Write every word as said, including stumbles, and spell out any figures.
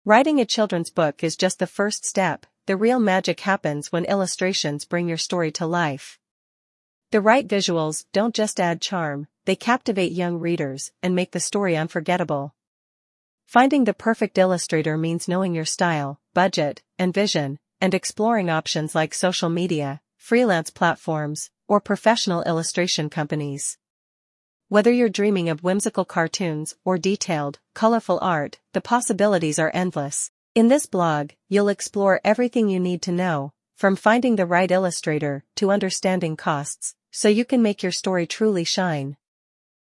Writing a children's book is just the first step. The real magic happens when illustrations bring your story to life. The right visuals don't just add charm, they captivate young readers and make the story unforgettable. Finding the perfect illustrator means knowing your style, budget, and vision, and exploring options like social media, freelance platforms, or professional illustration companies. Whether you're dreaming of whimsical cartoons or detailed, colorful art, the possibilities are endless. In this blog, you'll explore everything you need to know, from finding the right illustrator to understanding costs, so you can make your story truly shine.